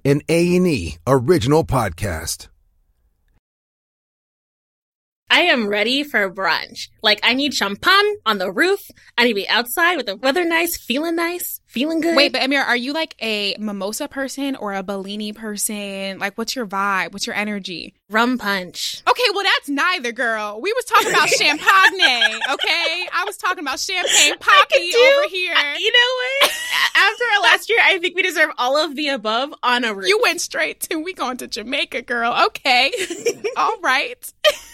an A&E original podcast. I am ready for brunch. Like, I need champagne on the roof. I need to be outside with the weather nice, feeling good. Wait, but Amira, are you like a mimosa person or a Bellini person? Like, what's your vibe? What's your energy? Rum punch. Okay, well, that's neither, girl. We was talking about champagne, okay? I was talking about champagne poppy over here. You know what? After our last year, I think we deserve all of the above on a roof. You went straight to, we going to Jamaica, girl. Okay. All right.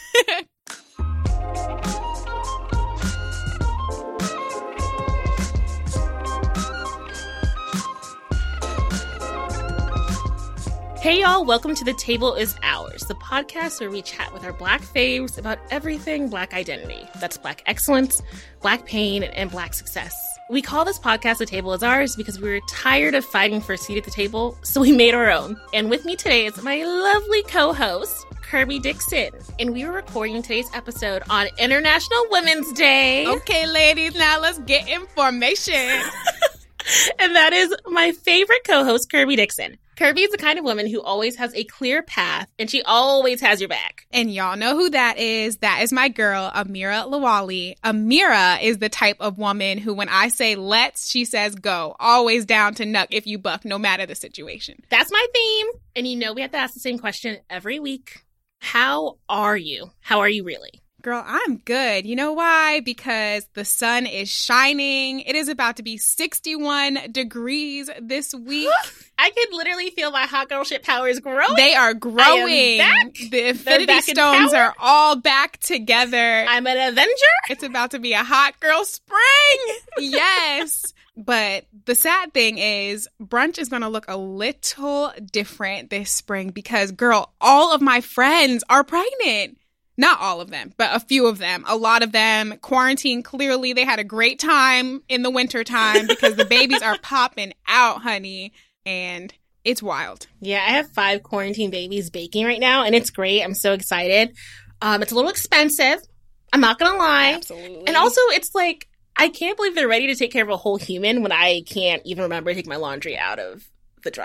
Hey y'all, welcome to The Table is Ours, the podcast where we chat with our Black faves about everything Black identity. That's Black excellence, Black pain, and Black success. We call this podcast The Table is Ours because we were tired of fighting for a seat at the table, so we made our own. And with me today is my lovely co-host, Kirby Dixon. And we were recording today's episode on International Women's Day. Okay, ladies, now let's get information. And that is my favorite co-host, Kirby Dixon. Kirby is the kind of woman who always has a clear path, and she always has your back. And y'all know who that is. That is my girl, Amira Lawali. Amira is the type of woman who, when I say let's, she says go. Always down to nuck if you buck, no matter the situation. That's my theme. And you know we have to ask the same question every week. How are you? How are you really? Girl, I'm good. You know why? Because the sun is shining. It is about to be 61 degrees this week. I could literally feel my hot girl shit powers growing. They are growing. The Infinity Stones are all back together. I'm an Avenger. It's about to be a hot girl spring. Yes. But the sad thing is brunch is going to look a little different this spring because, girl, all of my friends are pregnant. Not all of them, but a few of them. A lot of them quarantined. Clearly, they had a great time in the winter time because the babies are popping out, honey. And it's wild. Yeah, I have 5 quarantine babies baking right now, and it's great. I'm so excited. It's a little expensive. I'm not going to lie. Absolutely. And also, it's like, I can't believe they're ready to take care of a whole human when I can't even remember to take my laundry out of the dryer.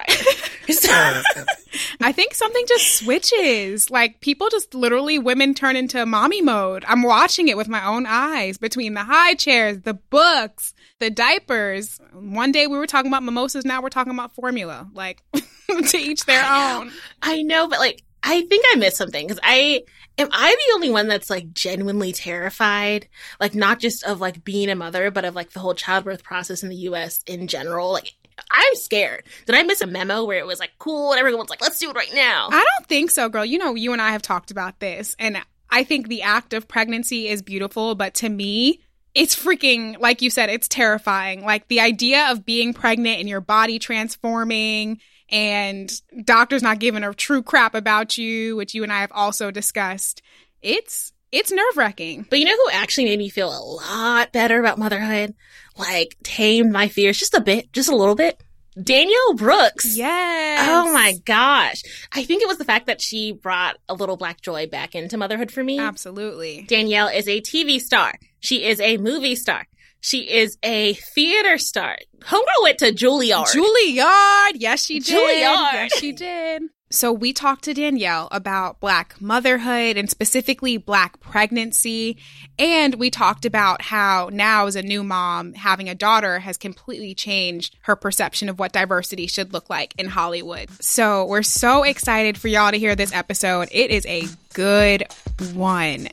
I think something just switches. Like, people just literally, women turn into mommy mode. I'm watching it with my own eyes between the high chairs, the books, the diapers. One day we were talking about mimosas. Now we're talking about formula. Like, to each their own. I know, but like, I think I missed something because am I the only one that's like genuinely terrified? Like, not just of like being a mother, but of like the whole childbirth process in the U.S. in general. Like, I'm scared. Did I miss a memo where it was like cool and everyone's like, let's do it right now? I don't think so, girl. You know, you and I have talked about this, and I think the act of pregnancy is beautiful, but to me, it's freaking, like you said, it's terrifying. Like, the idea of being pregnant and your body transforming and doctors not giving a true crap about you, which you and I have also discussed, it's nerve-wracking. But you know who actually made me feel a lot better about motherhood? Like, tamed my fears just a bit, just a little bit? Danielle Brooks. Yes. Oh my gosh. I think it was the fact that she brought a little Black joy back into motherhood for me. Absolutely. Danielle is a TV star. She is a movie star. She is a theater star. Homegirl went to Juilliard. Juilliard. Yes, she did. Juilliard. Yes, she did. So we talked to Danielle about Black motherhood and specifically Black pregnancy. And we talked about how now as a new mom, having a daughter has completely changed her perception of what diversity should look like in Hollywood. So we're so excited for y'all to hear this episode. It is a good one.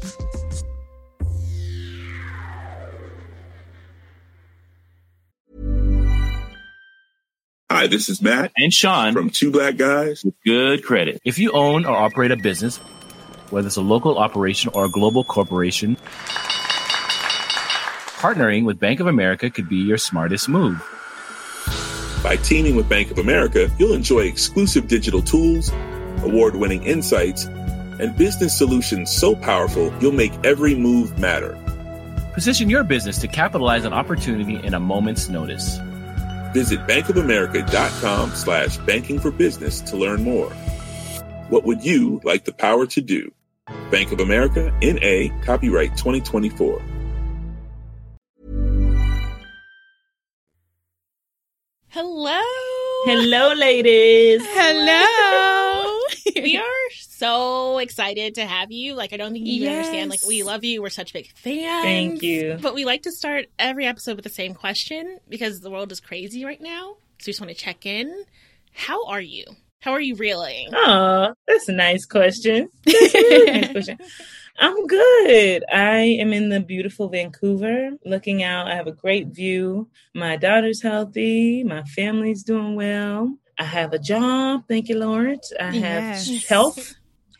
Hi, this is Matt and Sean from Two Black Guys with Good Credit. If you own or operate a business, whether it's a local operation or a global corporation, partnering with Bank of America could be your smartest move. By teaming with Bank of America, you'll enjoy exclusive digital tools, award-winning insights, and business solutions so powerful you'll make every move matter. Position your business to capitalize on opportunity in a moment's notice. Visit bankofamerica.com/banking for business to learn more. What would you like the power to do? Bank of America, N.A., copyright 2024. Hello, Hello, ladies. Hello. We are so excited to have you. Like, I don't think you understand. Like, we love you. We're such big fans. Thank you. But we like to start every episode with the same question because the world is crazy right now. So we just want to check in. How are you? How are you reeling? Oh, that's a nice question. That's a really nice question. I'm good. I am in the beautiful Vancouver looking out. I have a great view. My daughter's healthy. My family's doing well. I have a job. Thank you, Lord. I have health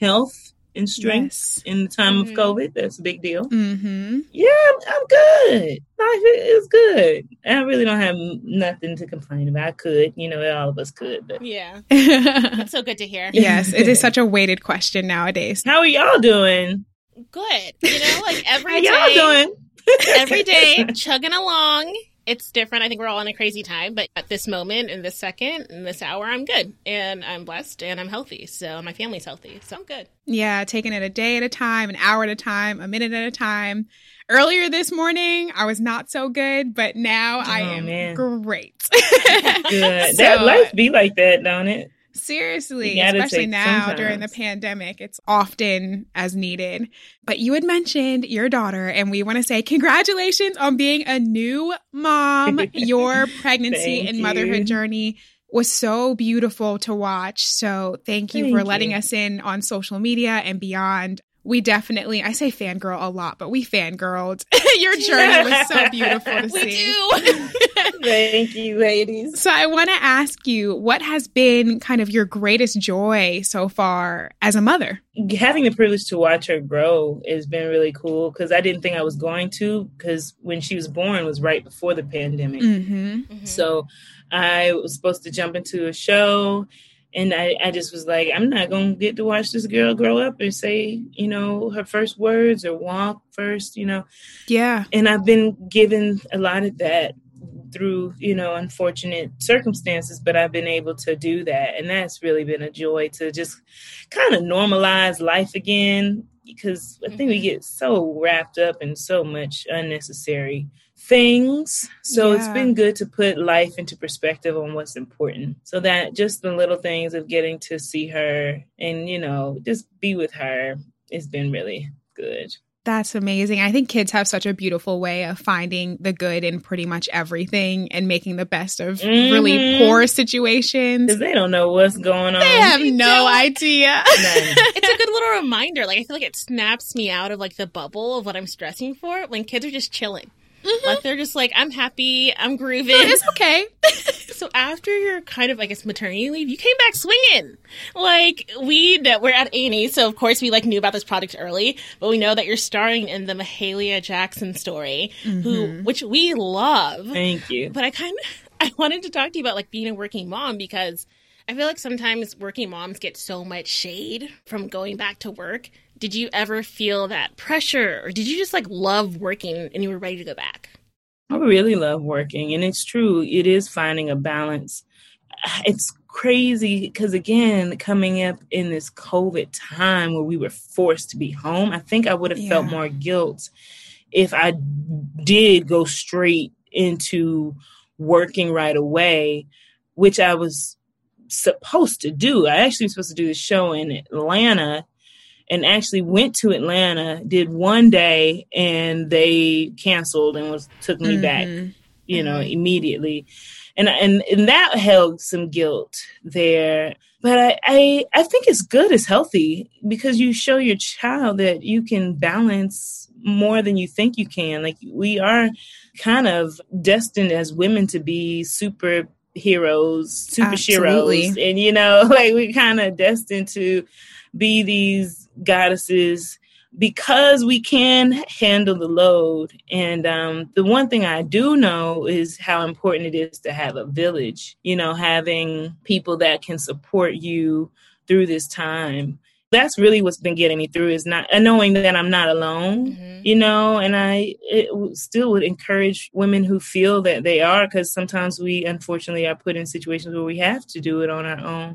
and strength in the time of COVID. That's a big deal. Mm-hmm. Yeah, I'm good. Life is good. I really don't have nothing to complain about. I could, all of us could. But. Yeah. That's so good to hear. Yes, it is such a weighted question nowadays. How are y'all doing? Good. Like every How day. y'all doing? Every day, chugging along. It's different. I think we're all in a crazy time, but at this moment, in this second, in this hour, I'm good. And I'm blessed and I'm healthy. So my family's healthy. So I'm good. Yeah, taking it a day at a time, an hour at a time, a minute at a time. Earlier this morning, I was not so good, but now I am great. Good. That life be like that, don't it? Seriously, especially now during the pandemic, it's often as needed. But you had mentioned your daughter, and we want to say congratulations on being a new mom. Your pregnancy and motherhood journey was so beautiful to watch. So thank you for letting us in on social media and beyond. We definitely, I say fangirl a lot, but we fangirled. Your journey was so beautiful to see. We do. Thank you, ladies. So I want to ask you, what has been kind of your greatest joy so far as a mother? Having the privilege to watch her grow has been really cool because I didn't think I was going to, because when she was born was right before the pandemic. So I was supposed to jump into a show. And I just was like, I'm not going to get to watch this girl grow up and say, her first words or walk first, Yeah. And I've been given a lot of that through, unfortunate circumstances, but I've been able to do that. And that's really been a joy to just kind of normalize life again, because I think we get so wrapped up in so much unnecessary things. So it's been good to put life into perspective on what's important. So that just the little things of getting to see her and, just be with her has been really good. That's amazing. I think kids have such a beautiful way of finding the good in pretty much everything and making the best of really poor situations. Because they don't know what's going on. They have no idea. It's a good little reminder. Like, I feel like it snaps me out of like the bubble of what I'm stressing for when kids are just chilling. Like, they're just like, I'm happy, I'm grooving. It's okay. So after your kind of, I guess, maternity leave, you came back swinging. Like, we're at A&E, so of course we knew about this project early, but we know that you're starring in the Mahalia Jackson story, which we love. Thank you. But I wanted to talk to you about being a working mom, because I feel like sometimes working moms get so much shade from going back to work. Did you ever feel that pressure, or did you just love working and you were ready to go back? I really love working, and it's true. It is finding a balance. It's crazy because, again, coming up in this COVID time where we were forced to be home, I think I would have felt more guilt if I did go straight into working right away, which I was supposed to do. I actually was supposed to do the show in Atlanta, and actually went to Atlanta, did one day, and they canceled and took me back, immediately. And that held some guilt there. But I think it's good, it's healthy, because you show your child that you can balance more than you think you can. Like, we are kind of destined as women to be super sheroes, and we're kind of destined to be these goddesses because we can handle the load. And the one thing I do know is how important it is to have a village, having people that can support you through this time. That's really what's been getting me through, is not knowing that I'm not alone, and I still would encourage women who feel that they are, because sometimes we unfortunately are put in situations where we have to do it on our own.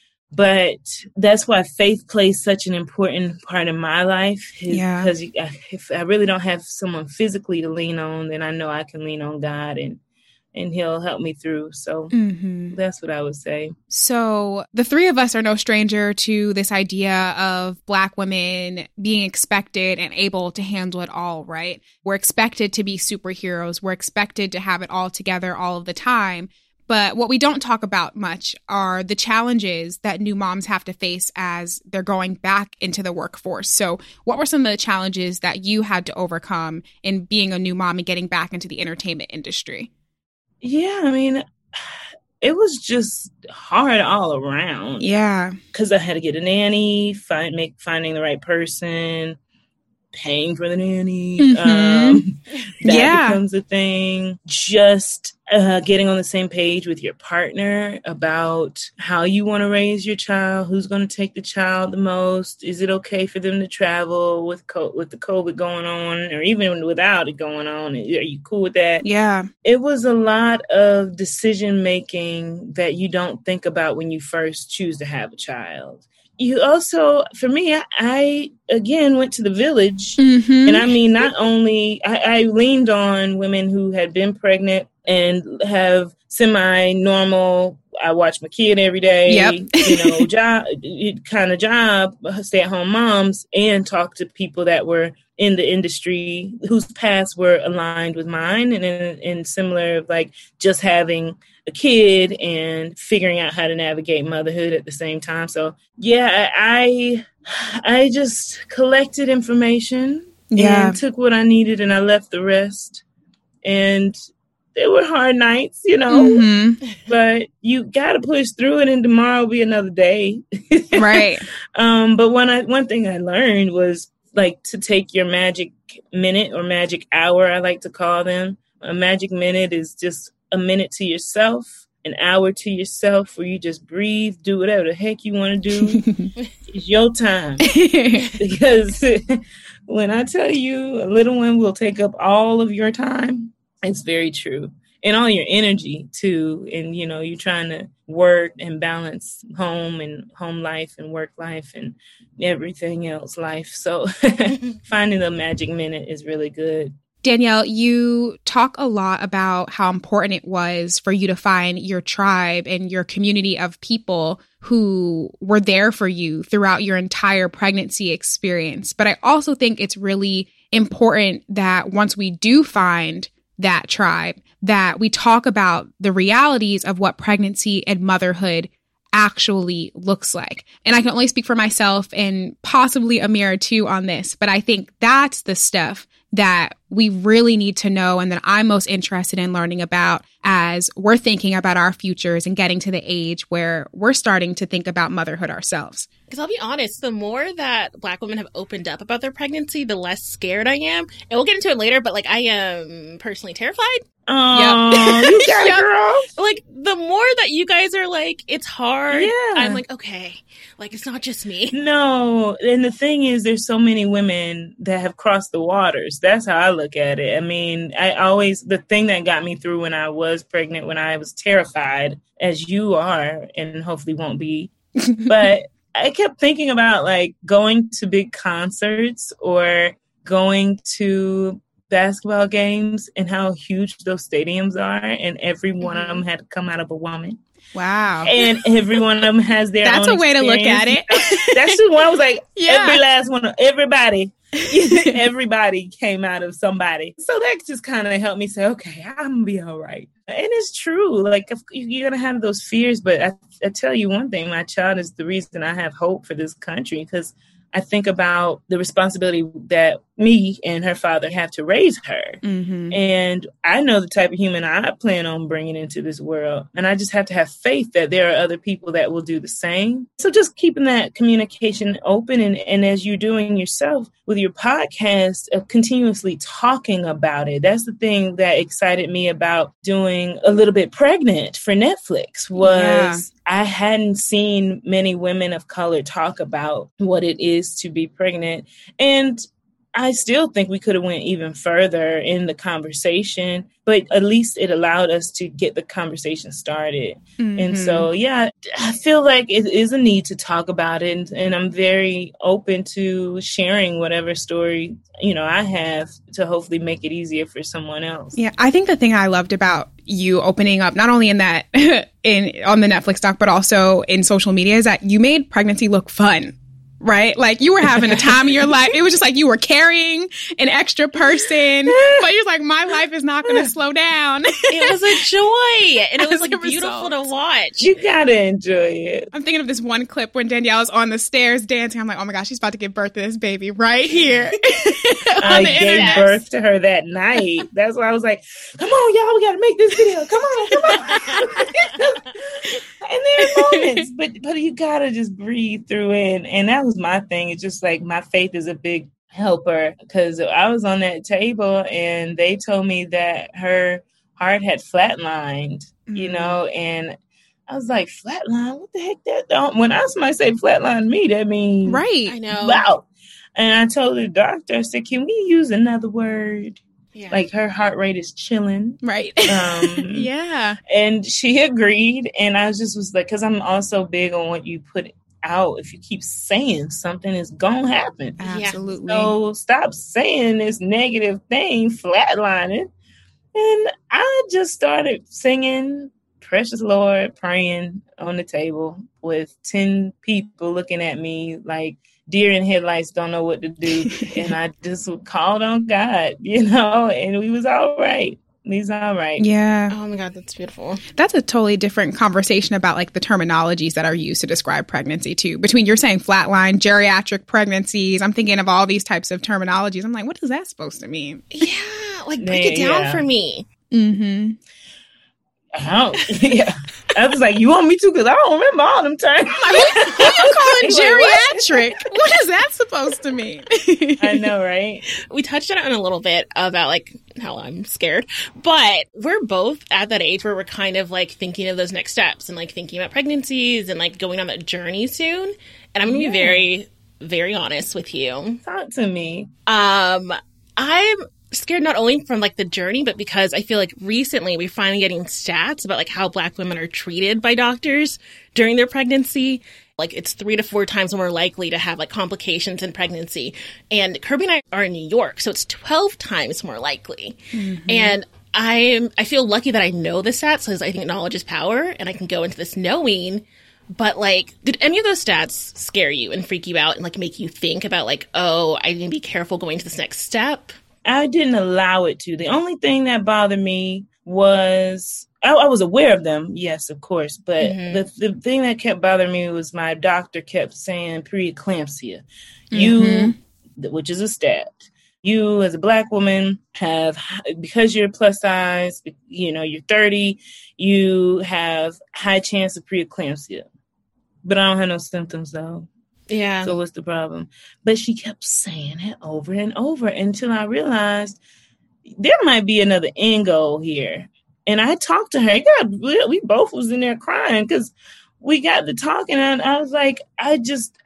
But that's why faith plays such an important part in my life. Because if I really don't have someone physically to lean on, then I know I can lean on God and and he'll help me through. So that's what I would say. So the three of us are no stranger to this idea of Black women being expected and able to handle it all, right? We're expected to be superheroes. We're expected to have it all together all of the time. But what we don't talk about much are the challenges that new moms have to face as they're going back into the workforce. So what were some of the challenges that you had to overcome in being a new mom and getting back into the entertainment industry? Yeah, I mean, it was just hard all around. Yeah. Because I had to get a nanny, finding the right person, paying for the nanny. That becomes a thing. Just getting on the same page with your partner about how you want to raise your child, who's going to take the child the most. Is it okay for them to travel with the COVID going on, or even without it going on? Are you cool with that? Yeah. It was a lot of decision making that you don't think about when you first choose to have a child. You also, for me, I again went to the village. And I mean, not only, I leaned on women who had been pregnant and have semi-normal, I watch my kid every day, job, stay-at-home moms, and talk to people that were in the industry whose paths were aligned with mine, and similar, like just having a kid and figuring out how to navigate motherhood at the same time. So yeah, I just collected information and took what I needed, and I left the rest. And they were hard nights, but you got to push through it, and tomorrow will be another day. Right. But one thing I learned was like to take your magic minute or magic hour, I like to call them. A magic minute is just a minute to yourself, an hour to yourself, where you just breathe, do whatever the heck you want to do. It's your time. Because when I tell you a little one will take up all of your time, it's very true. And all your energy too. And, you're trying to work and balance home life and work life and everything else life. So finding the magic minute is really good. Danielle, you talk a lot about how important it was for you to find your tribe and your community of people who were there for you throughout your entire pregnancy experience. But I also think it's really important that once we do find that tribe, that we talk about the realities of what pregnancy and motherhood actually looks like. And I can only speak for myself and possibly Amira too on this, but I think that's the stuff that we really need to know and that I'm most interested in learning about as we're thinking about our futures and getting to the age where we're starting to think about motherhood ourselves. Because I'll be honest, the more that Black women have opened up about their pregnancy, the less scared I am. And we'll get into it later, but I am personally terrified. Oh, you got it, girl. The more that you guys are it's hard. Yeah. I'm okay. It's not just me. No. And the thing is, there's so many women that have crossed the waters. That's how I look at it. I mean, the thing that got me through when I was pregnant, when I was terrified, as you are, and hopefully won't be, but I kept thinking about going to big concerts or going to basketball games and how huge those stadiums are, and every one of them had to come out of a woman. Wow. And every one of them has their That's own a way to look at it. That's just one. I was every last one, everybody came out of somebody. So that just kind of helped me say, okay, I'm gonna be all right. And it's true. You're gonna have those fears, but I tell you one thing, my child is the reason I have hope for this country, because I think about the responsibility that me and her father have to raise her. Mm-hmm. And I know the type of human I plan on bringing into this world. And I just have to have faith that there are other people that will do the same. So just keeping that communication open, and as you're doing yourself with your podcast, of continuously talking about it. That's the thing that excited me about doing A Little Bit Pregnant for Netflix was I hadn't seen many women of color talk about what it is to be pregnant. And I still think we could have went even further in the conversation, but at least it allowed us to get the conversation started. Mm-hmm. And so, I feel like it is a need to talk about it. And I'm very open to sharing whatever story, I have to hopefully make it easier for someone else. Yeah, I think the thing I loved about you opening up not only in that on the Netflix doc, but also in social media, is that you made pregnancy look fun. Right? Like you were having a time of your life. It was just like you were carrying an extra person, but you're like, my life is not going to slow down. It was a joy. And it was like beautiful to watch. You got to enjoy it. I'm thinking of this one clip when Danielle's on the stairs dancing. I'm like, oh my gosh, she's about to give birth to this baby right here. I gave birth to her that night. That's why I was like, come on, y'all, we got to make this video. Come on. And there are moments, but you got to just breathe through it. And that was my thing. It's just like my faith is a big helper, because I was on that table and they told me that her heart had flatlined, you know, and I was like, flatline? What the heck? That don't. When somebody say flatline me, that means right. I know. Wow. And I told the doctor, I said, can we use another word? Yeah. Like her heart rate is chilling. Right. Yeah. And she agreed. And I was like, because I'm also big on what you put out. If you keep saying something, it's going to happen. Absolutely. So stop saying this negative thing, flatlining. And I just started singing Precious Lord, praying on the table with 10 people looking at me like deer in headlights, don't know what to do. And I just called on God, you know, and we was all right. He's all right. Yeah. Oh my God, that's beautiful. That's a totally different conversation about like the terminologies that are used to describe pregnancy too. Between you're saying flatline, geriatric pregnancies, I'm thinking of all these types of terminologies. I'm like, what is that supposed to mean? Yeah, like break it down for me. Mm-hmm. Yeah. I was like, you want me to? Because I don't remember all them terms. Who you calling geriatric? What is that supposed to mean? I know, right? We touched on it a little bit about like how I'm scared, but we're both at that age where we're kind of like thinking of those next steps and like thinking about pregnancies and like going on that journey soon. And I'm going to be very, very honest with you. Talk to me. I'm scared not only from like the journey, but because I feel like recently we're finally getting stats about like how Black women are treated by doctors during their pregnancy. Like it's 3 to 4 times more likely to have like complications in pregnancy. And Kirby and I are in New York, so it's 12 times more likely. Mm-hmm. And I feel lucky that I know the stats because I think knowledge is power and I can go into this knowing. But like, did any of those stats scare you and freak you out and like make you think about like, oh, I need to be careful going to this next step? I didn't allow it to. The only thing that bothered me was, I was aware of them, yes, of course. But the thing that kept bothering me was my doctor kept saying preeclampsia. You, which is a stat, you as a Black woman have, because you're plus size, you know, you're 30, you have high chance of preeclampsia. But I don't have no symptoms though. Yeah. So what's the problem? But she kept saying it over and over until I realized there might be another end goal here. And I talked to her. God, we both was in there crying because we got to talking. And I was like, I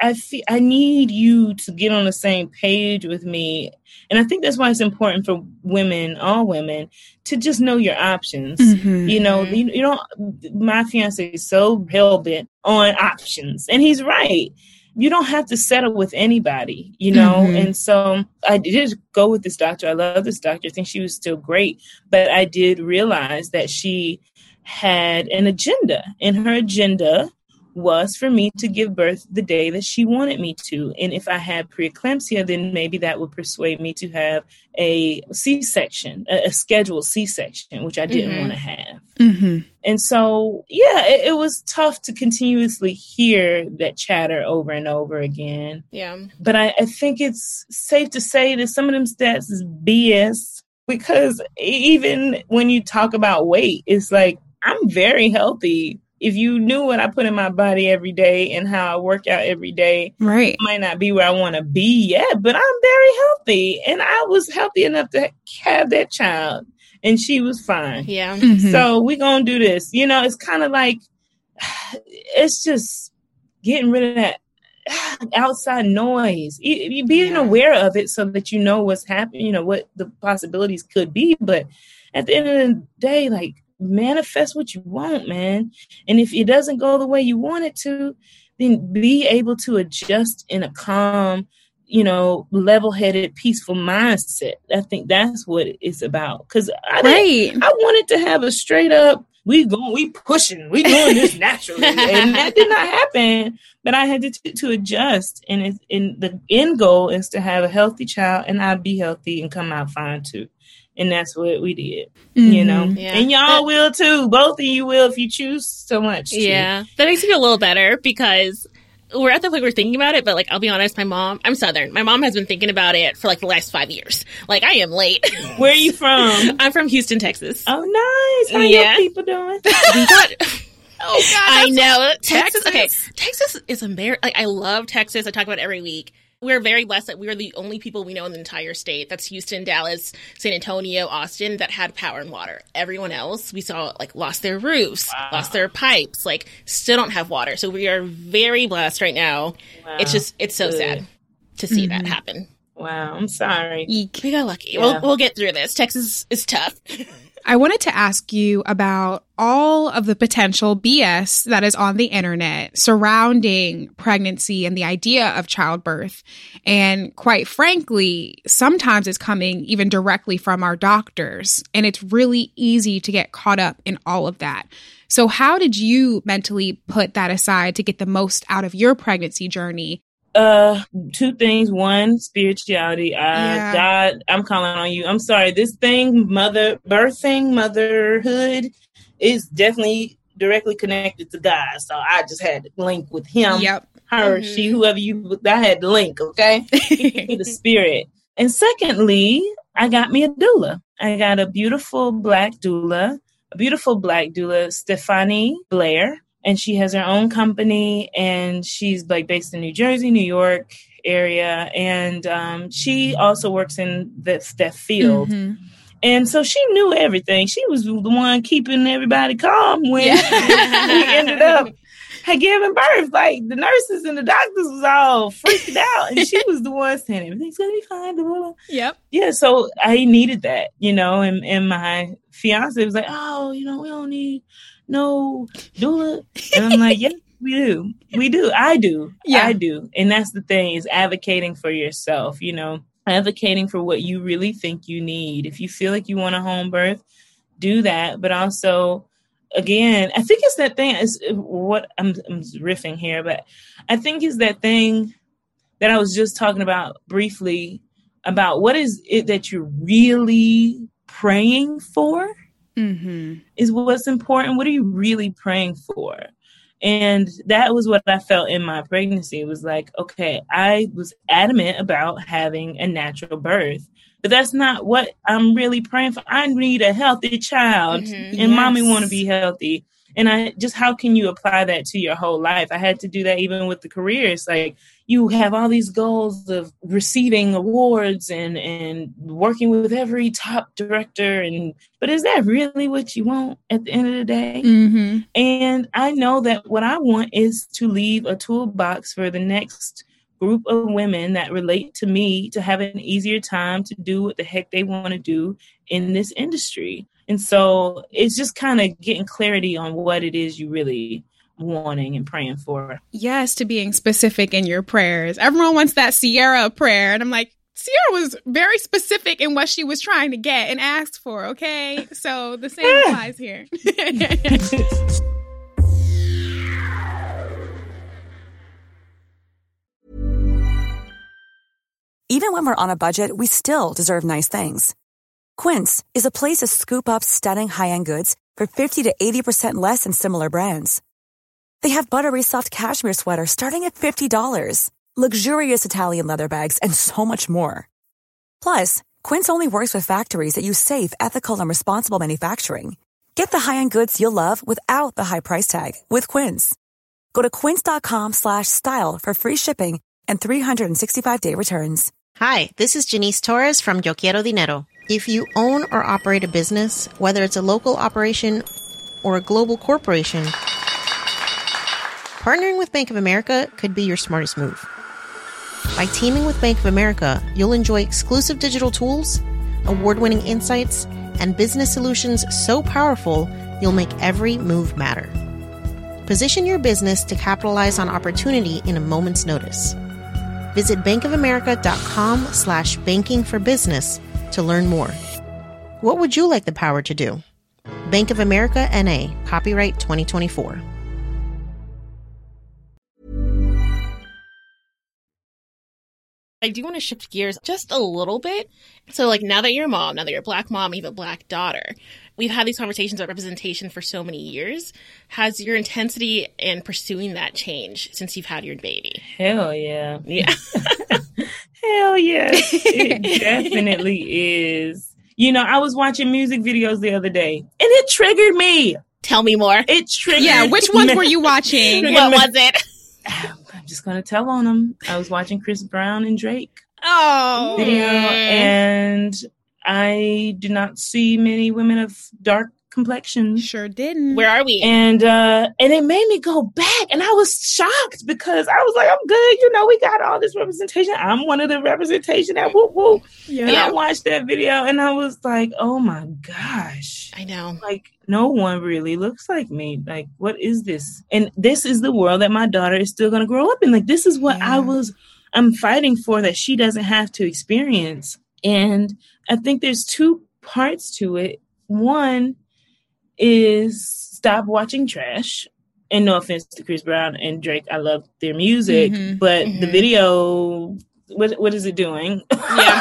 need you to get on the same page with me. And I think that's why it's important for women, all women, to just know your options. Mm-hmm. You know, you don't, my fiance is so hell-bent on options. And he's right. You don't have to settle with anybody, you know? Mm-hmm. And so I did go with this doctor. I love this doctor. I think she was still great. But I did realize that she had an agenda. And her agenda was for me to give birth the day that she wanted me to. And if I had preeclampsia, then maybe that would persuade me to have a C-section, a scheduled C-section, which I didn't want to have. Mm-hmm. And so, yeah, it was tough to continuously hear that chatter over and over again. Yeah. But I think it's safe to say that some of them stats is BS, because even when you talk about weight, it's like, I'm very healthy. If you knew what I put in my body every day and how I work out every day, right, I might not be where I want to be yet, but I'm very healthy. And I was healthy enough to have that child. And she was fine. Yeah. Mm-hmm. So we're going to do this. You know, it's kind of like, it's just getting rid of that outside noise. Being aware of it so that you know what's happening, you know, what the possibilities could be. But at the end of the day, like, manifest what you want, man. And if it doesn't go the way you want it to, then be able to adjust in a calm, level-headed, peaceful mindset. I think that's what it's about. Because I wanted to have a straight up, we pushing, we doing this naturally. And that did not happen. But I had to adjust. And the end goal is to have a healthy child, and I'd be healthy and come out fine too. And that's what we did, Yeah. And y'all will too. Both of you will if you choose so much. Yeah. That makes me feel a little better because we're at the point we're thinking about it. But like, I'll be honest, I'm Southern. My mom has been thinking about it for like the last 5 years. Like, I am late. Where are you from? I'm from Houston, Texas. Oh, nice. How your people doing? Oh, God. I know. Texas. Okay. Texas is embarrassing. Like, I love Texas. I talk about it every week. We're very blessed that we are the only people we know in the entire state. That's Houston, Dallas, San Antonio, Austin that had power and water. Everyone else we saw like lost their roofs, lost their pipes, like still don't have water. So we are very blessed right now. Wow. It's so sad to see that happen. Wow. I'm sorry. Eek. We got lucky. Yeah. We'll get through this. Texas is tough. I wanted to ask you about all of the potential BS that is on the internet surrounding pregnancy and the idea of childbirth. And quite frankly, sometimes it's coming even directly from our doctors. And it's really easy to get caught up in all of that. So how did you mentally put that aside to get the most out of your pregnancy journey? Two things. One, spirituality. God, I'm calling on you. I'm sorry. This thing, motherhood is definitely directly connected to God. So I just had to link with him, her, she, whoever I had to link. Okay. The spirit. And secondly, I got me a doula. I got a beautiful black doula, Stephanie Blair. And she has her own company, and she's like based in New Jersey, New York area. And she also works in that field. Mm-hmm. And so she knew everything. She was the one keeping everybody calm when we ended up giving birth. Like the nurses and the doctors was all freaked out. And she was the one saying, everything's going to be fine. Blah, blah. Yep. Yeah. So I needed that, and my fiance was like, oh, we don't need no doula. And I'm like, yes, we do. I do. And that's the thing, is advocating for yourself, advocating for what you really think you need. If you feel like you want a home birth, do that. But also, again, I think it's that thing, is what I'm riffing here, but I think it's that thing that I was just talking about briefly about what is it that you're really praying for. Mm-hmm. Is what's important. What are you really praying for? And that was what I felt in my pregnancy. It was like, okay, I was adamant about having a natural birth, but that's not what I'm really praying for. I need a healthy child, and mommy want to be healthy. And how can you apply that to your whole life? I had to do that even with the career. It's like you have all these goals of receiving awards and working with every top director. But is that really what you want at the end of the day? Mm-hmm. And I know that what I want is to leave a toolbox for the next group of women that relate to me to have an easier time to do what the heck they want to do in this industry. And so it's just kind of getting clarity on what it is you really wanting and praying for. Yes, to being specific in your prayers. Everyone wants that Sierra prayer. And I'm like, Sierra was very specific in what she was trying to get and ask for, okay? So the same applies here. Even when we're on a budget, we still deserve nice things. Quince is a place to scoop up stunning high-end goods for 50 to 80% less than similar brands. They have buttery soft cashmere sweaters starting at $50, luxurious Italian leather bags, and so much more. Plus, Quince only works with factories that use safe, ethical, and responsible manufacturing. Get the high-end goods you'll love without the high price tag with Quince. Go to quince.com/style for free shipping and 365-day returns. Hi, this is Janice Torres from Yo Quiero Dinero. If you own or operate a business, whether it's a local operation or a global corporation, partnering with Bank of America could be your smartest move. By teaming with Bank of America, you'll enjoy exclusive digital tools, award-winning insights, and business solutions so powerful, you'll make every move matter. Position your business to capitalize on opportunity in a moment's notice. Visit bankofamerica.com/bankingforbusiness to learn more. What would you like the power to do? Bank of America N.A., copyright 2024. I do want to shift gears just a little bit. So, like, now that you're a mom, now that you're a Black mom, you have a Black daughter, we've had these conversations about representation for so many years. Has your intensity in pursuing that changed since you've had your baby? Hell yeah. Yeah. Hell yeah. It definitely is. You know, I was watching music videos the other day, and it triggered me. Tell me more. It triggered Yeah, which ones were you watching? What was it? I'm just going to tell on them. I was watching Chris Brown and Drake Oh. video, and I do not see many women of dark complexion. Sure didn't. Where are we? And it made me go back, and I was shocked because I was like, I'm good. You know, we got all this representation. I'm one of the representation that whoop whoop. Yeah. And I watched that video, and I was like, oh my gosh. I know. Like, no one really looks like me. Like, what is this? And this is the world that my daughter is still going to grow up in. Like, this is what I'm fighting for, that she doesn't have to experience. And I think there's two parts to it. One is stop watching trash. And no offense to Chris Brown and Drake, I love their music, but the video, what is it doing? Yeah.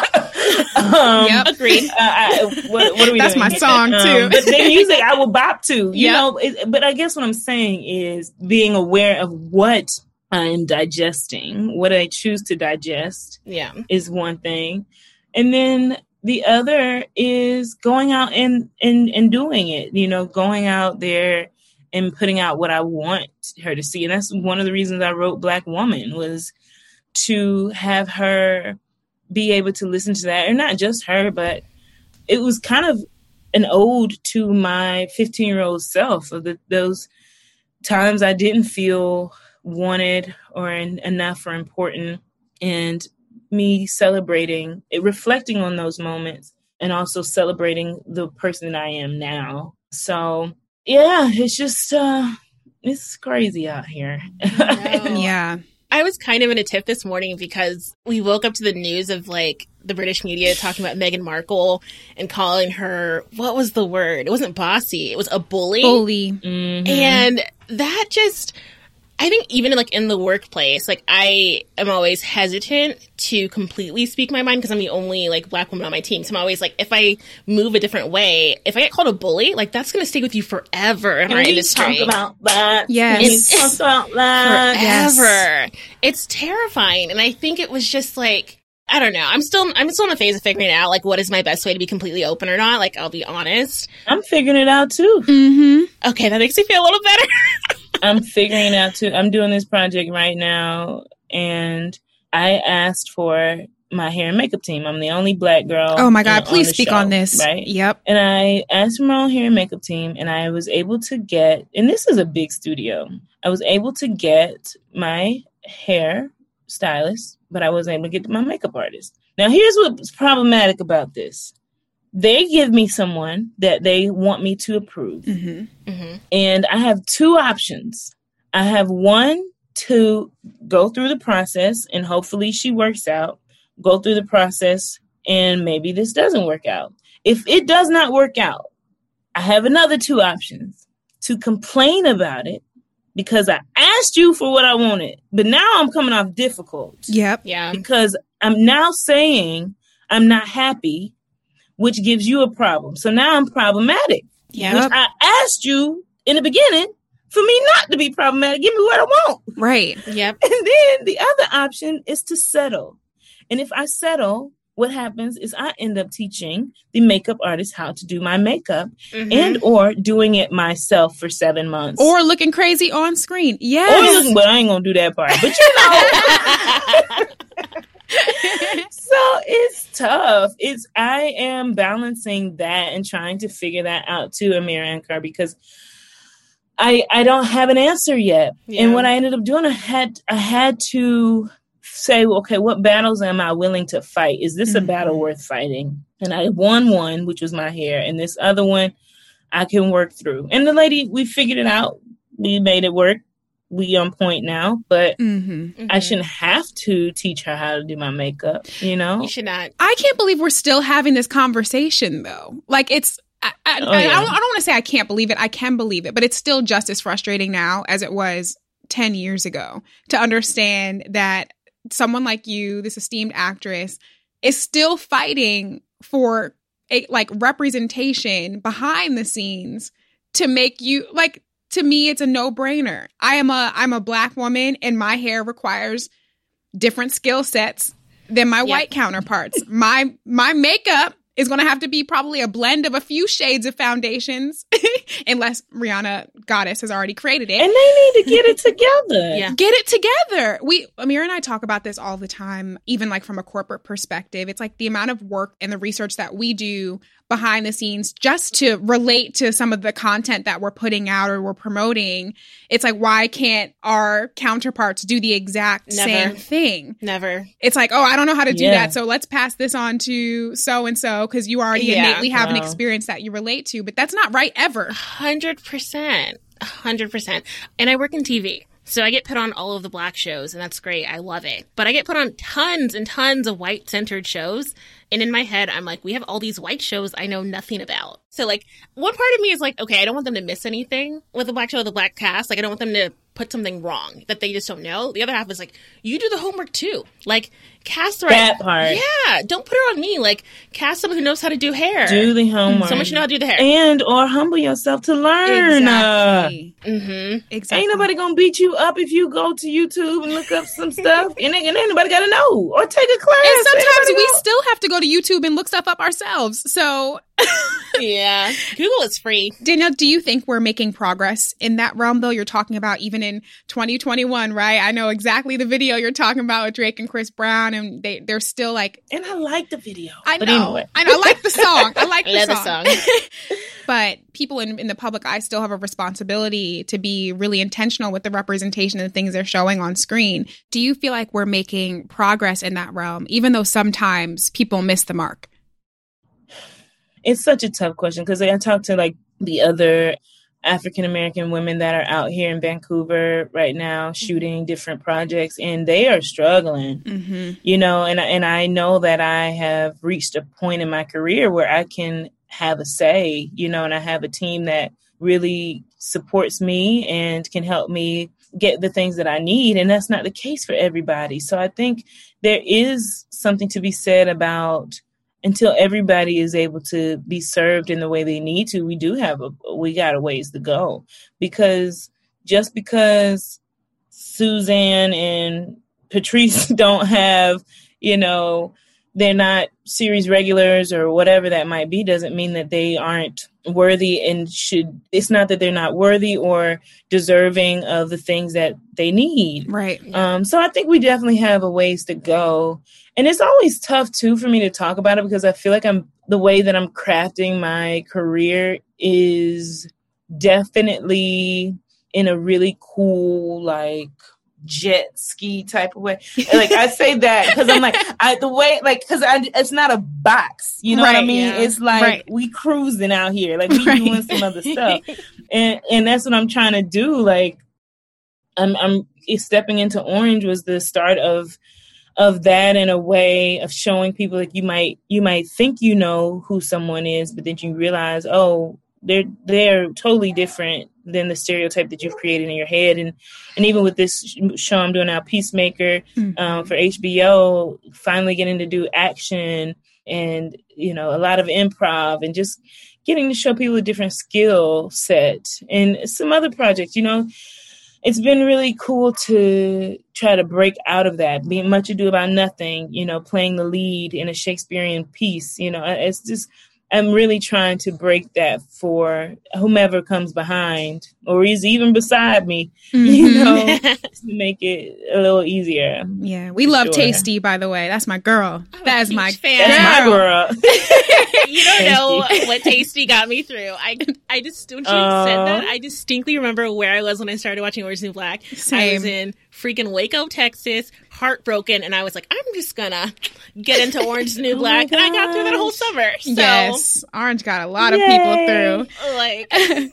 Yep. Agreed. What are we That's doing? my song too. But their music, I will bop to. You Yep. know. But I guess what I'm saying is being aware of what I'm digesting, what I choose to digest, Yeah. is one thing, and then the other is going out and doing it. You know, going out there and putting out what I want her to see, and that's one of the reasons I wrote Black Woman, was to have her be able to listen to that, or not just her, but it was kind of an ode to my 15-year-old self, of those times I didn't feel wanted or enough or important, and me celebrating it, reflecting on those moments, and also celebrating the person that I am now. So yeah, it's just it's crazy out here. Yeah. I was kind of in a tiff this morning because we woke up to the news of, like, the British media talking about Meghan Markle and calling her, what was the word? It wasn't bossy. It was a bully. Bully. Mm-hmm. And that just, I think even like in the workplace, like I am always hesitant to completely speak my mind because I'm the only like Black woman on my team. So I'm always like, if I move a different way, if I get called a bully, like that's going to stay with you forever in our industry. Talk about that. Yes. Talk about that. Forever. It's terrifying. And I think it was just like, I don't know. I'm still in the phase of figuring out, like, what is my best way to be completely open or not. Like, I'll be honest. I'm figuring it out too. Mm-hmm. Okay, that makes me feel a little better. I'm figuring it out too. I'm doing this project right now, and I asked for my hair and makeup team. I'm the only Black girl. Oh my God, please the speak show, on this. right? Yep. And I asked for my own hair and makeup team, and I was able to get, and this is a big studio, I was able to get my hair stylist, but I wasn't able to get my makeup artist. Now, here's what's problematic about this. They give me someone that they want me to approve. Mm-hmm. Mm-hmm. And I have two options. I have one, to go through the process and hopefully she works out, go through the process, and maybe this doesn't work out. If it does not work out, I have another two options: to complain about it because I asked you for what I wanted, but now I'm coming off difficult. Yep. Yeah. Because I'm now saying I'm not happy, which gives you a problem. So now I'm problematic. Yep. Which I asked you in the beginning for me not to be problematic. Give me what I want. Right. Yep. And then the other option is to settle. And if I settle, what happens is I end up teaching the makeup artist how to do my makeup and or doing it myself for 7 months. Or looking crazy on screen. Yes. But I ain't going to do that part. But you know. So it's tough. I am balancing that and trying to figure that out too, Amira Ancar, because I don't have an answer yet. Yeah. And what I ended up doing, I had to say, well, okay, what battles am I willing to fight? Is this a battle worth fighting? And I won one, which was my hair. And this other one I can work through. And the lady, we figured it out. We made it work. we on point now, but Mm-hmm. I shouldn't have to teach her how to do my makeup, you know? You should not. I can't believe we're still having this conversation, though. Like, it's, I don't want to say I can't believe it. I can believe it, but it's still just as frustrating now as it was 10 years ago to understand that someone like you, this esteemed actress, is still fighting for representation behind the scenes to make you, like, to me, it's a no-brainer. I'm a Black woman, and my hair requires different skill sets than my white counterparts. My makeup is going to have to be probably a blend of a few shades of foundations, unless Rihanna Goddess has already created it. And they need to get it together. Yeah. Get it together. Amira and I talk about this all the time, even like from a corporate perspective. It's like the amount of work and the research that we do behind the scenes just to relate to some of the content that we're putting out or we're promoting. It's like, why can't our counterparts do the exact same thing? Never. It's like, oh, I don't know how to do that, so let's pass this on to so-and-so because you already innately have an experience that you relate to. But that's not right ever. 100%. 100%. And I work in TV. So I get put on all of the Black shows, and that's great. I love it. But I get put on tons and tons of white-centered shows. And in my head, I'm like, we have all these white shows I know nothing about. So, like, one part of me is like, okay, I don't want them to miss anything with the Black show, the Black cast. Like, I don't want them to put something wrong that they just don't know. The other half is like, you do the homework too. Like, cast the right. That part. Yeah. Don't put it on me. Like, cast someone who knows how to do hair. Do the homework. Someone should know how to do the hair. And or humble yourself to learn. Exactly. Exactly. Ain't nobody gonna beat you up if you go to YouTube and look up some stuff. and ain't nobody gotta know. Or take a class. And sometimes we still have to go to YouTube and look stuff up ourselves. So yeah. Google is free. Danielle, do you think we're making progress in that realm, though? You're talking about even in 2021, right? I know exactly the video you're talking about with Drake and Chris Brown, and they're still like... And I like the video. I know. But anyway. I like the song. I like the song. But people in the public eye still have a responsibility to be really intentional with the representation and the things they're showing on screen. Do you feel like we're making progress in that realm, even though sometimes people miss the mark? It's such a tough question because I talk to like the other African-American women that are out here in Vancouver right now shooting different projects, and they are struggling, you know, and I know that I have reached a point in my career where I can have a say, you know, and I have a team that really supports me and can help me get the things that I need. And that's not the case for everybody. So I think there is something to be said about until everybody is able to be served in the way they need to, we got a ways to go. Because just because Suzanne and Patrice don't have, you know, they're not series regulars or whatever that might be, doesn't mean that they aren't worthy and it's not that they're not worthy or deserving of the things that they need. Right. So I think we definitely have a ways to go. And it's always tough too for me to talk about it because I feel like the way that I'm crafting my career is definitely in a really cool, like, jet ski type of way. Like I say that because I'm like it's not a box, you know what I mean? Yeah. It's like we cruising out here, like we doing some other stuff, and that's what I'm trying to do. Like I'm stepping into Orange was the start of that, in a way of showing people like you might think you know who someone is, but then you realize, oh, they're totally different than the stereotype that you've created in your head. And even with this show I'm doing now, Peacemaker, for HBO, finally getting to do action and, you know, a lot of improv and just getting to show people a different skill set and some other projects, you know, it's been really cool to try to break out of that, being Much Ado About Nothing, you know, playing the lead in a Shakespearean piece, you know, it's just, I'm really trying to break that for whomever comes behind or is even beside me, you know, to make it a little easier. Yeah. We love Tasty, by the way. That's my girl. That is my fan. That's my girl. You don't know what Tasty got me through. I just, when she said that, I distinctly remember where I was when I started watching Orange is the New Black. Same. I was in freaking Waco, Texas, heartbroken, and I was like, I'm just gonna get into Orange is the New Black, and I got through that whole summer. So, yes, Orange got a lot of people through. like,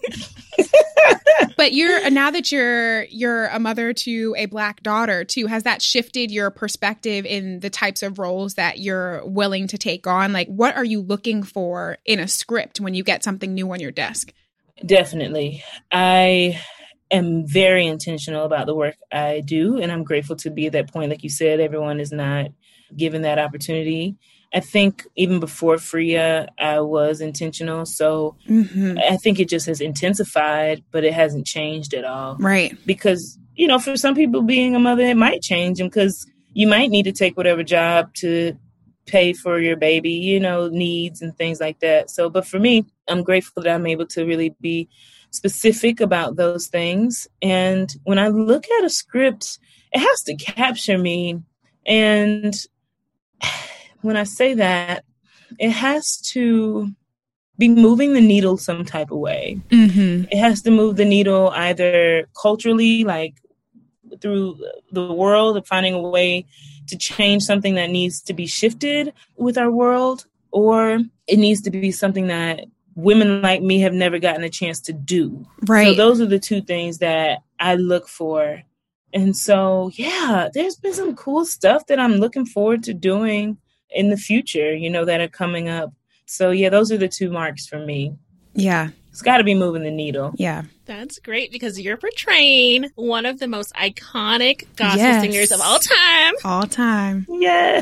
but now that you're a mother to a Black daughter too, has that shifted your perspective in the types of roles that you're willing to take on? Like, what are you looking for in a script when you get something new on your desk? Definitely. I am very intentional about the work I do, and I'm grateful to be at that point. Like you said, everyone is not given that opportunity. I think even before Freya, I was intentional. So I think it just has intensified, but it hasn't changed at all. Right. Because, you know, for some people being a mother, it might change them because you might need to take whatever job to pay for your baby, you know, needs and things like that. So, but for me, I'm grateful that I'm able to really be specific about those things. And when I look at a script, it has to capture me. And when I say that, it has to be moving the needle some type of way. It has to move the needle either culturally, like through the world, of finding a way to change something that needs to be shifted with our world, or it needs to be something that women like me have never gotten a chance to do. Right. So those are the two things that I look for. And so, yeah, there's been some cool stuff that I'm looking forward to doing in the future, you know, that are coming up. So, yeah, those are the two marks for me. Yeah. It's got to be moving the needle. Yeah. that's great because you're portraying one of the most iconic gospel singers of all time. All time. Yeah.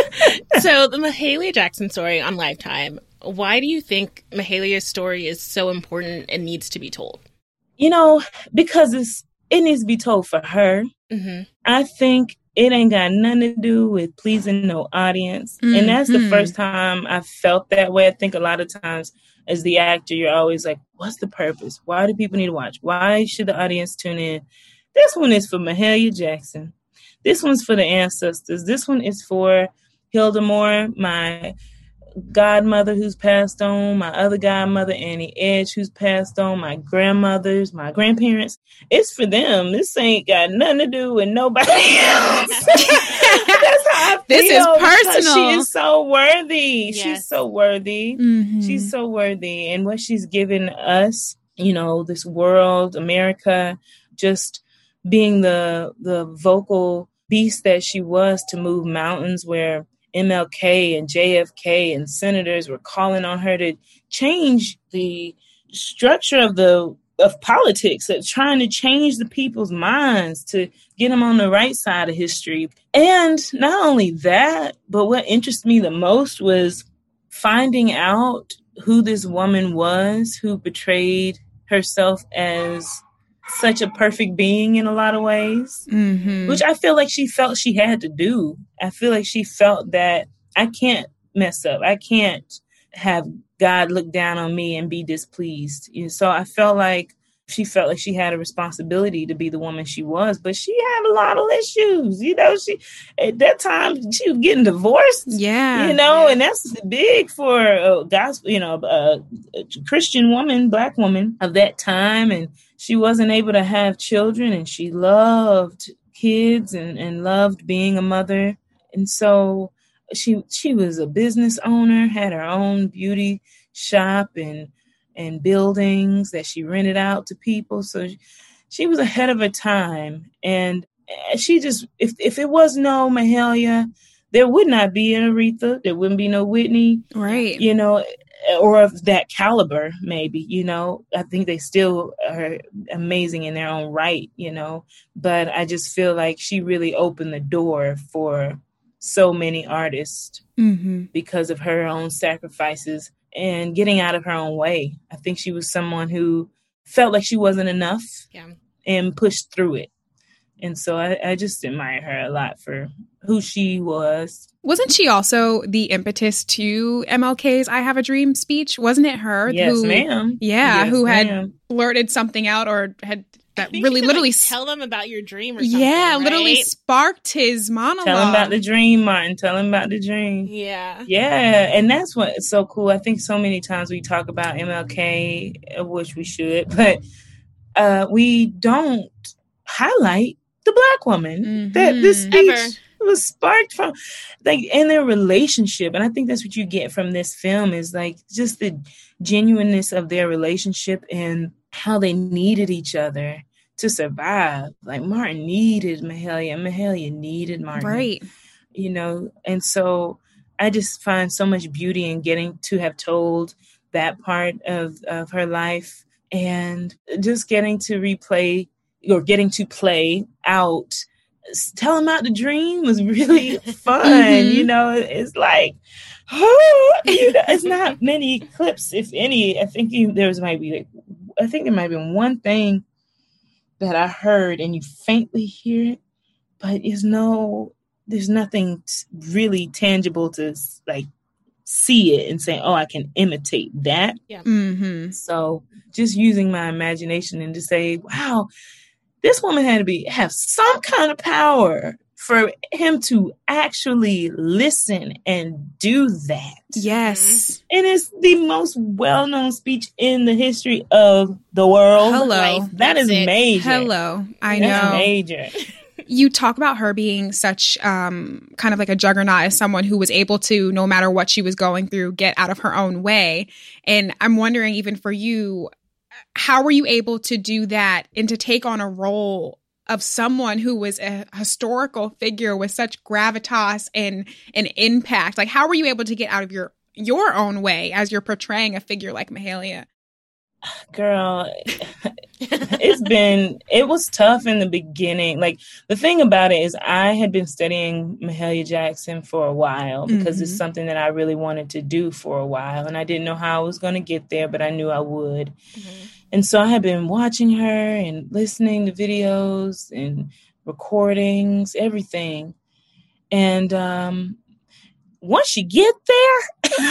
So the Mahalia Jackson story on Lifetime, why do you think Mahalia's story is so important and needs to be told? You know, because it needs to be told for her. Mm-hmm. I think it ain't got nothing to do with pleasing no audience. Mm-hmm. And that's the first time I felt that way. I think a lot of times as the actor, you're always like, what's the purpose? Why do people need to watch? Why should the audience tune in? This one is for Mahalia Jackson. This one's for the ancestors. This one is for Hilda Moore, my godmother who's passed on, my other godmother, Annie Edge, who's passed on, my grandmothers, my grandparents. It's for them. This ain't got nothing to do with nobody else. That's how I feel. This is personal. She is so worthy. Yes. She's so worthy. Mm-hmm. She's so worthy. And what she's given us, you know, this world, America, just being the vocal beast that she was to move mountains where MLK and JFK and senators were calling on her to change the structure of politics, trying to change the people's minds, to get them on the right side of history. And not only that, but what interested me the most was finding out who this woman was, who portrayed herself as such a perfect being in a lot of ways, which I feel like she felt she had to do. I feel like she felt that I can't mess up. I can't have God look down on me and be displeased. So I felt like she felt like she had a responsibility to be the woman she was, but she had a lot of issues. You know, she at that time she was getting divorced. Yeah, you know, and that's big for a gospel, you know, a Christian woman, Black woman of that time, and she wasn't able to have children, and she loved kids and loved being a mother, and so she was a business owner, had her own beauty shop and buildings that she rented out to people. So she was ahead of her time. And she just, if it was no Mahalia, there would not be an Aretha. There wouldn't be no Whitney. Right. You know, or of that caliber, maybe, you know. I think they still are amazing in their own right, you know. But I just feel like she really opened the door for so many artists because of her own sacrifices and getting out of her own way. I think she was someone who felt like she wasn't enough and pushed through it. And so I just admire her a lot for who she was. Wasn't she also the impetus to MLK's I Have a Dream speech? Wasn't it her? Yes, ma'am. Yeah, yes, who ma'am. had blurted something out or had that really literally tell them about your dream or something. Yeah, right? literally sparked his monologue. Tell him about the dream, Martin. Tell him about the dream. Yeah. Yeah, and that's what's so cool. I think so many times we talk about MLK, which we should, but we don't highlight the Black woman that this speech was sparked from, like, in their relationship. And I think that's what you get from this film is like just the genuineness of their relationship and how they needed each other to survive. Like Martin needed Mahalia, Mahalia needed Martin. Right. You know, and so I just find so much beauty in getting to have told that part of her life and just getting to replay or getting to play out. Tell him about the dream was really fun. You know, it's like, it's not many clips, if any. I think there might be been one thing that I heard and you faintly hear it, but there's nothing really tangible to like see it and say, oh, I can imitate that. Yeah. So just using my imagination and to say, wow, this woman had to have some kind of power for him to actually listen and do that. Yes. And it's the most well-known speech in the history of the world. Hello. That is major. Hello. I That's know. major. You talk about her being such kind of like a juggernaut, as someone who was able to, no matter what she was going through, get out of her own way. And I'm wondering, even for you, how were you able to do that and to take on a role of someone who was a historical figure with such gravitas and an impact? Like, how were you able to get out of your own way as you're portraying a figure like Mahalia? Girl, it was tough in the beginning. Like, the thing about it is I had been studying Mahalia Jackson for a while because it's something that I really wanted to do for a while. And I didn't know how I was going to get there, but I knew I would. And so I had been watching her and listening to videos and recordings, everything. And once you get there,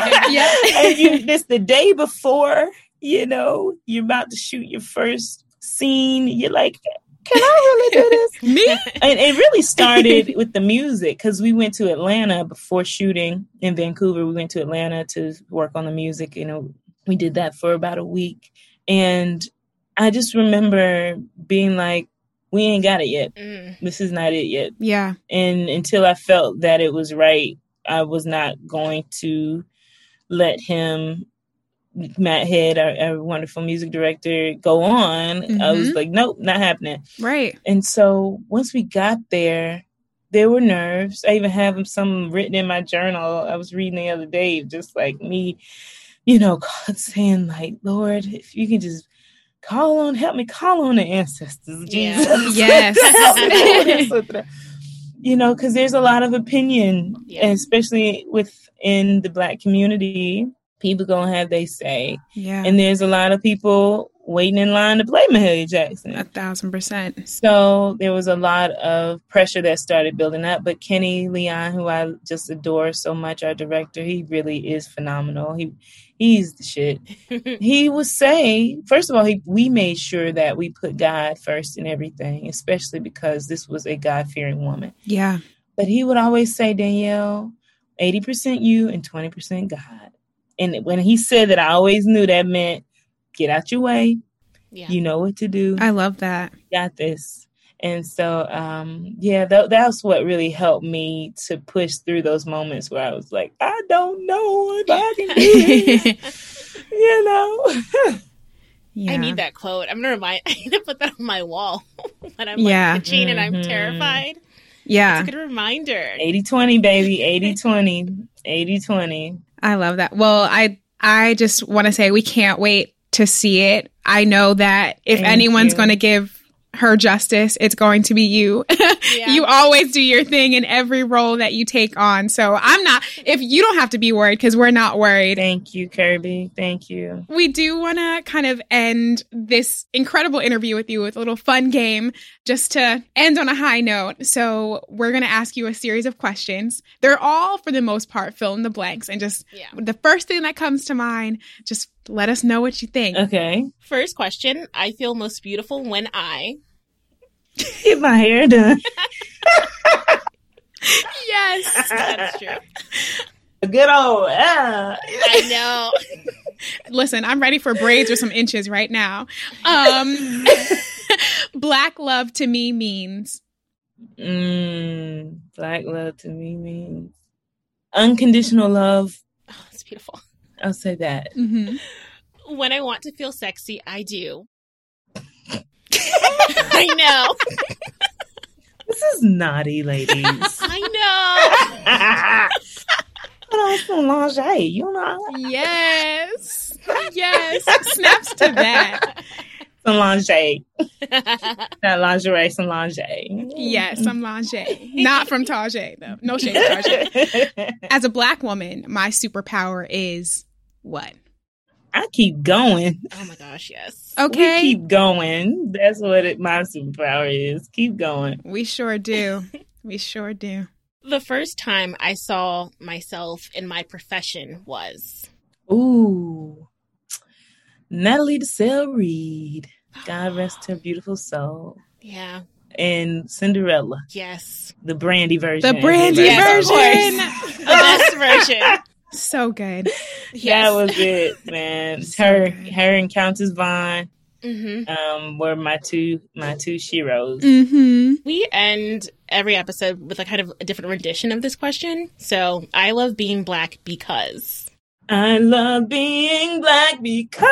and this the day before, you know, you're about to shoot your first scene. You're like, can I really do this? Me? And it really started with the music because we went to Atlanta before shooting in Vancouver. We went to Atlanta to work on the music. You know, we did that for about a week. And I just remember being like, we ain't got it yet. This is not it yet. Yeah. And until I felt that it was right, I was not going to let him, Matt Head, our wonderful music director, go on. I was like, nope, not happening. Right. And so once we got there were nerves. I even have some written in my journal. I was reading the other day, just like me, you know, saying like, Lord, if you can just help me call on the ancestors. Jesus. Yes. You know, because there's a lot of opinion, and especially within the Black community. People gonna have they say. Yeah. And there's a lot of people waiting in line to play Mahalia Jackson. 1,000%. So there was a lot of pressure that started building up. But Kenny Leon, who I just adore so much, our director, he really is phenomenal. He's the shit. He would say, first of all, we made sure that we put God first in everything, especially because this was a God-fearing woman. Yeah. But he would always say, Danielle, 80% you and 20% God. And when he said that, I always knew that meant get out your way. Yeah. You know what to do. I love that. You got this. And so, that's what really helped me to push through those moments where I was like, I don't know if I can do this. You know? I need that quote. I need to put that on my wall when I'm like pitching and I'm terrified. Yeah. It's a good reminder. 80-20, baby. 80-20. 80-20. I love that. Well, I just want to say we can't wait to see it. I know that if anyone's going to give her justice, it's going to be you. You always do your thing in every role that you take on. So you don't have to be worried because we're not worried. Thank you, Kirby. Thank you. We do want to kind of end this incredible interview with you with a little fun game just to end on a high note. So we're going to ask you a series of questions. They're all, for the most part, fill in the blanks. And just the first thing that comes to mind, just Let us know what you think. Okay. First question. I feel most beautiful when I Get my hair done. Yes. That's true. A good old, I know. Listen, I'm ready for braids or some inches right now. Black love to me means. Black love to me means unconditional love. Oh, that's beautiful. I'll say that. Mm-hmm. When I want to feel sexy, I do. I know. This is naughty, ladies. I know. Put on some lingerie, you know. Yes. Yes. Snaps to that. Some lingerie. Not lingerie, some lingerie. Yes, some lingerie. Not from Tarjay, though. No shade to Tarjay. As a Black woman, my superpower is what? I keep going. Oh my gosh, yes. Okay. We keep going. That's what my superpower is. Keep going. We sure do. We sure do. The first time I saw myself in my profession was... Ooh. Natalie Desselle Reid. God rest her beautiful soul. Yeah. And Cinderella. Yes. The Brandy version. The Brandy version. The best version. So good. Yes. That was it, man. Her and Countess Vaughn were my two sheroes. Mm-hmm. We end every episode with a kind of a different rendition of this question. So I love being Black because... I love being Black because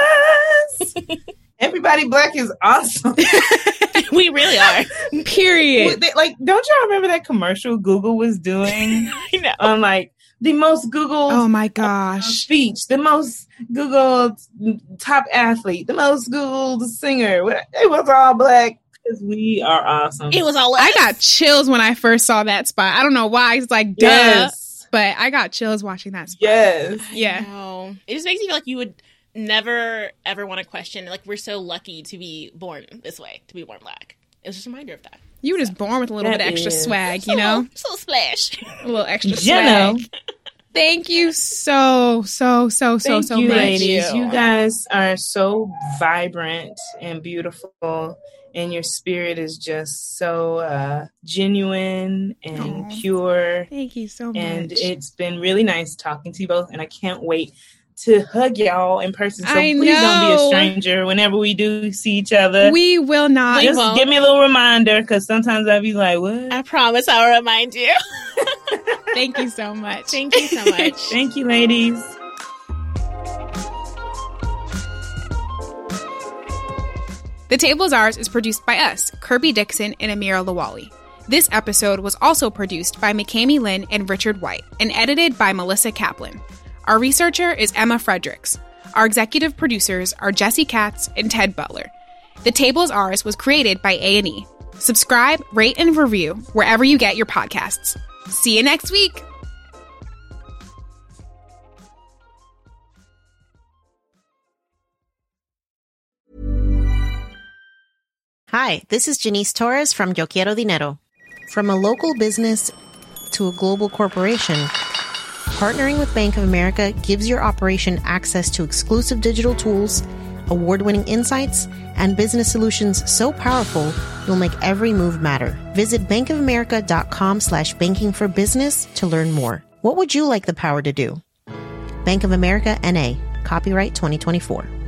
everybody Black is awesome. We really are. Period. Like, don't y'all remember that commercial Google was doing? I know. Like the most Googled Oh my gosh. speech, the most Googled top athlete, the most Googled singer. It was all Black because we are awesome. It was all us. I got chills when I first saw that spot. I don't know why. It's like, duh. Yes. But I got chills watching that spot. Yes. Yeah. No. It just makes me feel like you would never, ever want to question, like, we're so lucky to be born this way, to be born Black. It was just a reminder of that. You were just born with a little That bit extra is. swag, you know? So splash. A little extra You swag. know. Thank you so Thank you, much. ladies. You guys are so vibrant and beautiful, and your spirit is just so genuine and pure. Thank you so much. And it's been really nice talking to you both, and I can't wait to hug y'all in person. So I please don't be a know. stranger whenever we do see each other. We will not. We Just won't. give me a little reminder, because sometimes I'll be like, what? I promise I'll remind you. Thank you so much. Thank you so much. Thank you, ladies. The Table is Ours is produced by us, Kirby Dixon and Amira Lawali. This episode was also produced by McKamey Lynn and Richard White and edited by Melissa Kaplan. Our researcher is Emma Fredericks. Our executive producers are Jesse Katz and Ted Butler. The Table is Ours was created by A&E. Subscribe, rate, and review wherever you get your podcasts. See you next week. Hi, this is Janice Torres from Yo Quiero Dinero. From a local business to a global corporation, partnering with Bank of America gives your operation access to exclusive digital tools, award-winning insights, and business solutions so powerful you'll make every move matter. Visit bankofamerica.com/banking for business to learn more. What would you like the power to do? Bank of America, N.A. Copyright 2024.